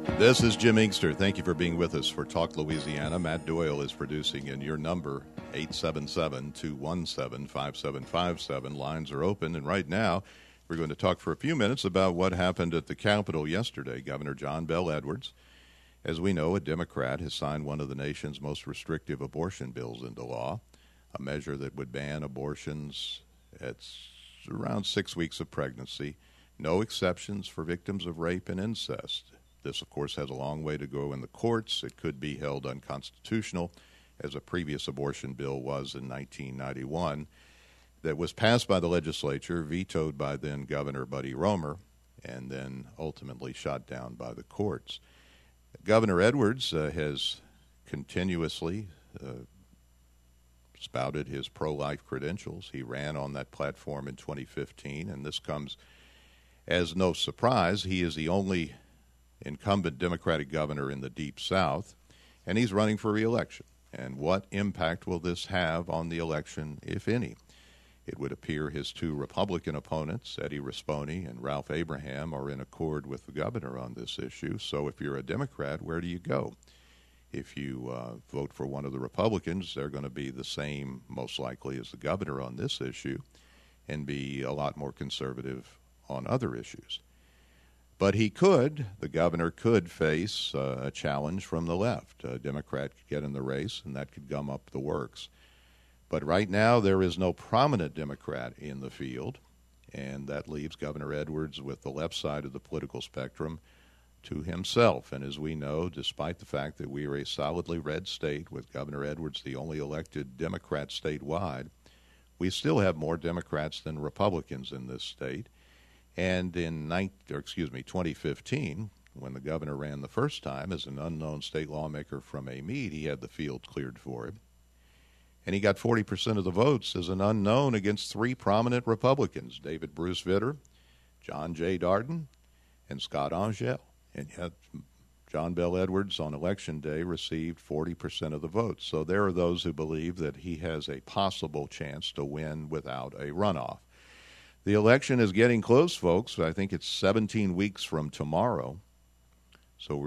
This is Jim Inkster. Thank you for being with us for Talk Louisiana. Matt Doyle is producing, and your number, 877-217-5757. Lines are open, and right now we're going to talk for a few minutes about what happened at the Capitol yesterday. Governor John Bel Edwards, as we know, a Democrat, has signed one of the nation's most restrictive abortion bills into law, a measure that would ban abortions at around 6 weeks of pregnancy, no exceptions for victims of rape and incest. This, of course, has a long way to go in the courts. It could be held unconstitutional, as a previous abortion bill was in 1991, that was passed by the legislature, vetoed by then Governor Buddy Roemer, and then ultimately shot down by the courts. Governor Edwards has continuously spouted his pro-life credentials. He ran on that platform in 2015, and this comes as no surprise. He is the only incumbent Democratic governor in the Deep South, and he's running for re-election. And what impact will this have on the election, if any? It would appear his two Republican opponents, Eddie Rispone and Ralph Abraham, are in accord with the governor on this issue. So if you're a Democrat, where do you go? If you vote for one of the Republicans, they're going to be the same, most likely, as the governor on this issue, and be a lot more conservative on other issues. But the governor could face a challenge from the left. A Democrat could get in the race, and that could gum up the works. But right now, there is no prominent Democrat in the field, and that leaves Governor Edwards with the left side of the political spectrum to himself. And as we know, despite the fact that we are a solidly red state, with Governor Edwards the only elected Democrat statewide, we still have more Democrats than Republicans in this state. And in 2015, when the governor ran the first time as an unknown state lawmaker from Amite, he had the field cleared for him. And he got 40% of the votes as an unknown against three prominent Republicans, David Bruce Vitter, John J. Darden, and Scott Angel. And yet John Bel Edwards on Election Day received 40% of the votes. So there are those who believe that he has a possible chance to win without a runoff. The election is getting close, folks. I think it's 17 weeks from tomorrow. So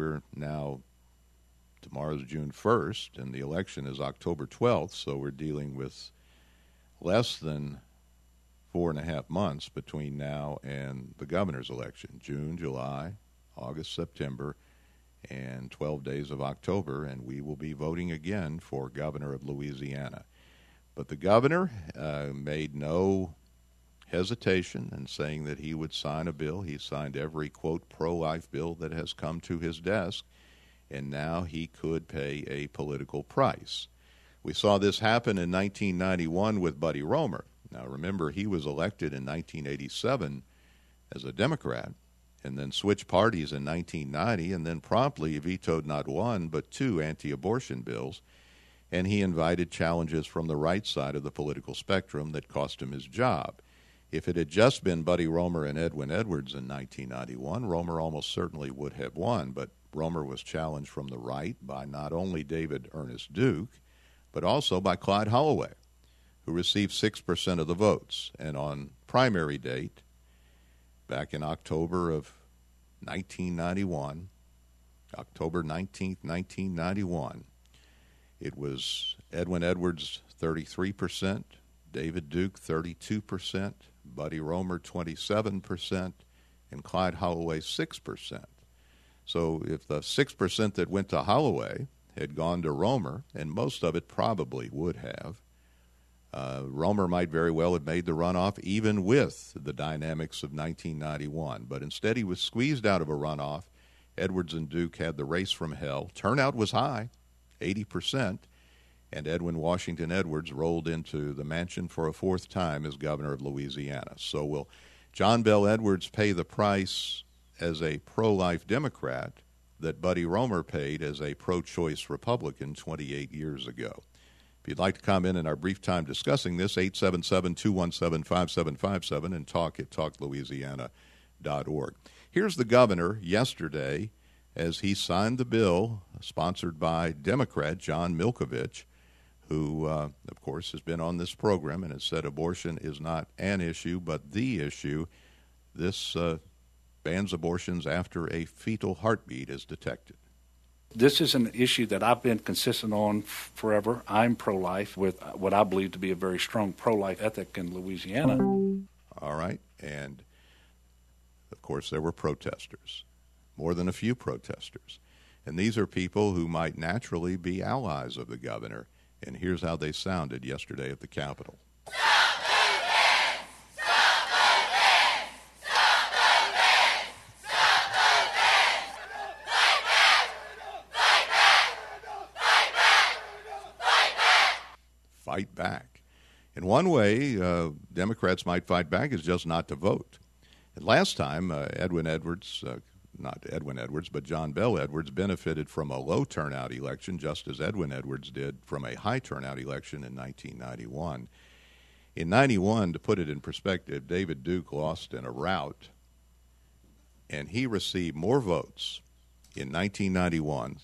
tomorrow's June 1st, and the election is October 12th, so we're dealing with less than 4.5 months between now and the governor's election. June, July, August, September, and 12 days of October, and we will be voting again for governor of Louisiana. But the governor made no hesitation in saying that he would sign a bill. He signed every, quote, pro-life bill that has come to his desk, and now he could pay a political price. We saw this happen in 1991 with Buddy Roemer. Now, remember, he was elected in 1987 as a Democrat, and then switched parties in 1990, and then promptly vetoed not one but two anti-abortion bills, and he invited challenges from the right side of the political spectrum that cost him his job. If it had just been Buddy Roemer and Edwin Edwards in 1991, Roemer almost certainly would have won, but Roemer was challenged from the right by not only David Ernest Duke, but also by Clyde Holloway, who received 6% of the votes. And on primary date, back in October of 1991, October 19th, 1991, it was Edwin Edwards 33%, David Duke 32%, Buddy Roemer 27%, and Clyde Holloway 6%. So if the 6% that went to Holloway had gone to Roemer, and most of it probably would have, Roemer might very well have made the runoff even with the dynamics of 1991. But instead he was squeezed out of a runoff. Edwards and Duke had the race from hell. Turnout was high, 80%. And Edwin Washington Edwards rolled into the mansion for a fourth time as governor of Louisiana. So will John Bel Edwards pay the price as a pro-life Democrat that Buddy Roemer paid as a pro-choice Republican 28 years ago? If you'd like to comment in our brief time discussing this, 877-217-5757 and talk at talklouisiana.org. Here's the governor yesterday as he signed the bill sponsored by Democrat John Milkovich, who, of course, has been on this program and has said abortion is not an issue, but the issue. This bans abortions after a fetal heartbeat is detected. This is an issue that I've been consistent on forever. I'm pro-life with what I believe to be a very strong pro-life ethic in Louisiana. All right. And, of course, there were protesters, more than a few protesters. And these are people who might naturally be allies of the governor. And here's how they sounded yesterday at the Capitol. Fight back. In one way, Democrats might fight back is just not to vote. And last time, not Edwin Edwards, but John Bel Edwards benefited from a low turnout election, just as Edwin Edwards did from a high turnout election in 1991. In 91, to put it in perspective, David Duke lost in a rout, and he received more votes in 1991,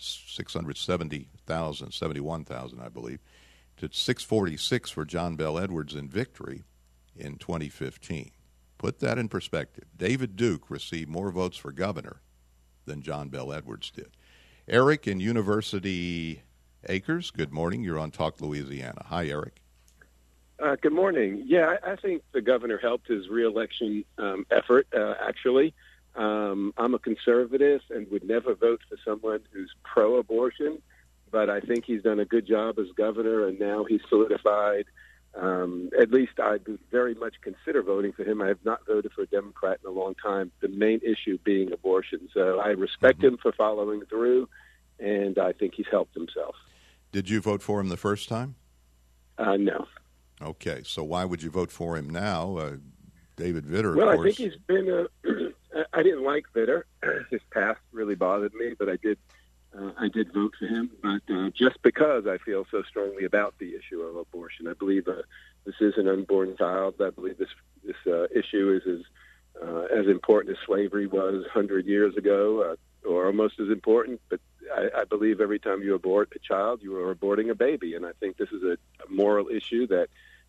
71,000, I believe, to 646 for John Bel Edwards in victory in 2015. Put that in perspective. David Duke received more votes for governor than John Bel Edwards did. Eric in University Acres, good morning. You're on Talk Louisiana. Hi, Eric. Good morning. Yeah, I think the governor helped his reelection effort, actually. I'm a conservative and would never vote for someone who's pro-abortion, but I think he's done a good job as governor, and now he's solidified. At least I would very much consider voting for him. I have not voted for a Democrat in a long time, the main issue being abortion. So I respect him for following through, and I think he's helped himself. Did you vote for him the first time? No. Okay, so why would you vote for him now? David Vitter, well, of course. I think he's been I didn't like Vitter. His past really bothered me, but I did vote for him, but just because I feel so strongly about the issue of abortion. I believe this is an unborn child. I believe this issue is as important as slavery was 100 years ago, or almost as important. But I believe every time you abort a child, you are aborting a baby, and I think this is a moral issue that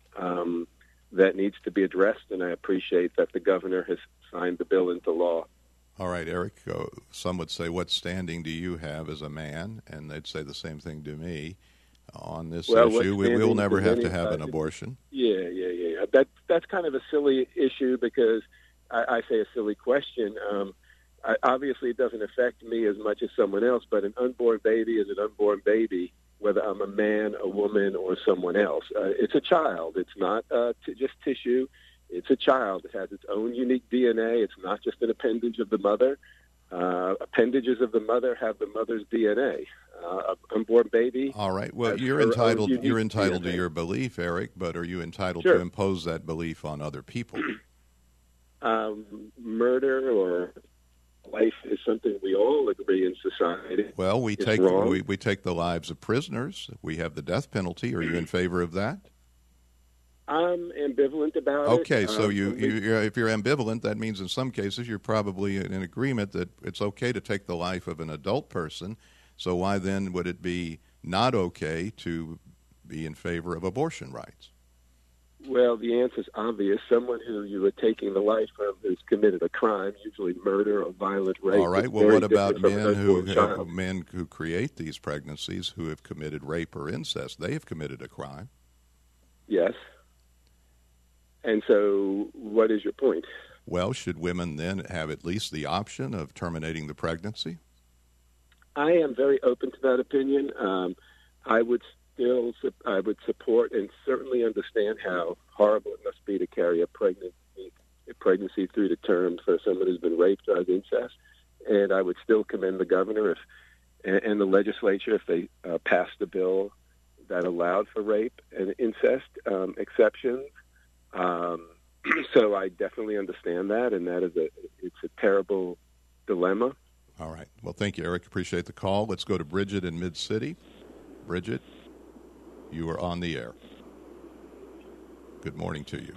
needs to be addressed, and I appreciate that the governor has signed the bill into law. All right, Eric, some would say, what standing do you have as a man? And they'd say the same thing to me on this issue. We will never have to have an abortion. Yeah. That's kind of a silly issue because I say a silly question. Obviously, it doesn't affect me as much as someone else, but an unborn baby is an unborn baby, whether I'm a man, a woman, or someone else. It's a child. It's not just tissue. It's a child. It has its own unique DNA. It's not just an appendage of the mother. Appendages of the mother have the mother's DNA. Unborn baby. All right. Well, you're entitled to your belief, Eric, but are you entitled to impose that belief on other people? Murder or life is something we all agree in society. Well, we take the lives of prisoners. We have the death penalty. Are you in favor of that? I'm ambivalent about it. Okay, so if you're ambivalent, that means in some cases you're probably in agreement that it's okay to take the life of an adult person. So why then would it be not okay to be in favor of abortion rights? Well, the answer is obvious. Someone who you are taking the life of who's committed a crime, usually murder or violent rape. All right. Well, what about men who create these pregnancies who have committed rape or incest? They have committed a crime. Yes. And so what is your point? Well, should women then have at least the option of terminating the pregnancy? I am very open to that opinion. I would support and certainly understand how horrible it must be to carry a pregnancy through to term for someone who's been raped or has incest. And I would still commend the governor and the legislature if they passed a bill that allowed for rape and incest exceptions. So I definitely understand that, and it's a terrible dilemma. All right. Well, thank you, Eric. Appreciate the call. Let's go to Bridget in Mid-City. Bridget, you are on the air. Good morning to you.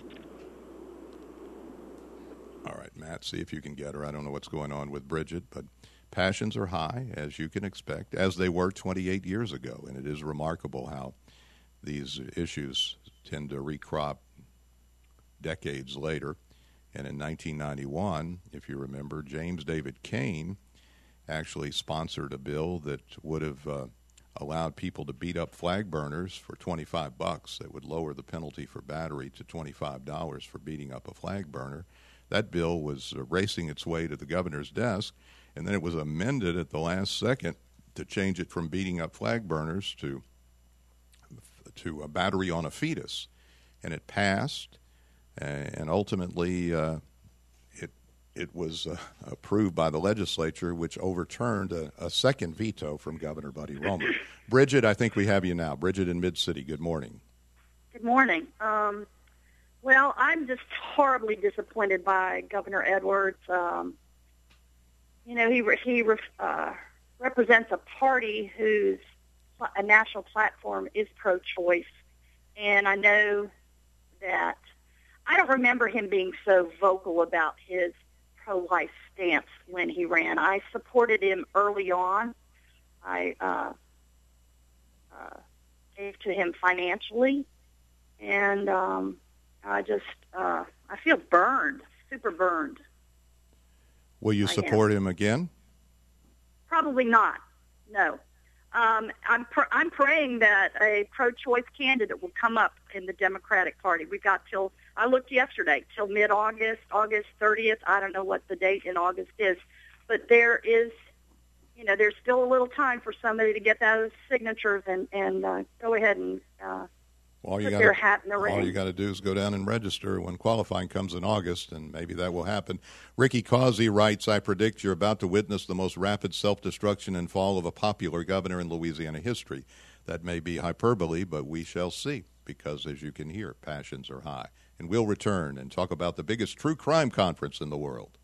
All right, Matt, see if you can get her. I don't know what's going on with Bridget, but passions are high, as you can expect, as they were 28 years ago, and it is remarkable how these issues tend to recrop decades later. And in 1991, if you remember, James David Cain actually sponsored a bill that would have allowed people to beat up flag burners for $25. That would lower the penalty for battery to $25 for beating up a flag burner. That bill was racing its way to the governor's desk, and then it was amended at the last second to change it from beating up flag burners to a battery on a fetus. And it passed, and ultimately it was approved by the legislature, which overturned a second veto from Governor Buddy Roemer. Bridget, I think we have you now. Bridget in Mid-City, good morning. Good morning. Well, I'm just horribly disappointed by Governor Edwards. He represents a party whose a national platform is pro-choice, and I know that I don't remember him being so vocal about his pro-life stance when he ran. I supported him early on. I gave to him financially, and I feel burned, super burned. Will you support him again? Probably not. No. I'm praying that a pro-choice candidate will come up in the Democratic Party. We've got I looked yesterday, till mid-August, August 30th. I don't know what the date in August is, but there's still a little time for somebody to get those signatures and go ahead and put their hat in the ring. All you got to do is go down and register when qualifying comes in August, and maybe that will happen. Ricky Causey writes, I predict you're about to witness the most rapid self-destruction and fall of a popular governor in Louisiana history. That may be hyperbole, but we shall see, because as you can hear, passions are high. And we'll return and talk about the biggest true crime conference in the world.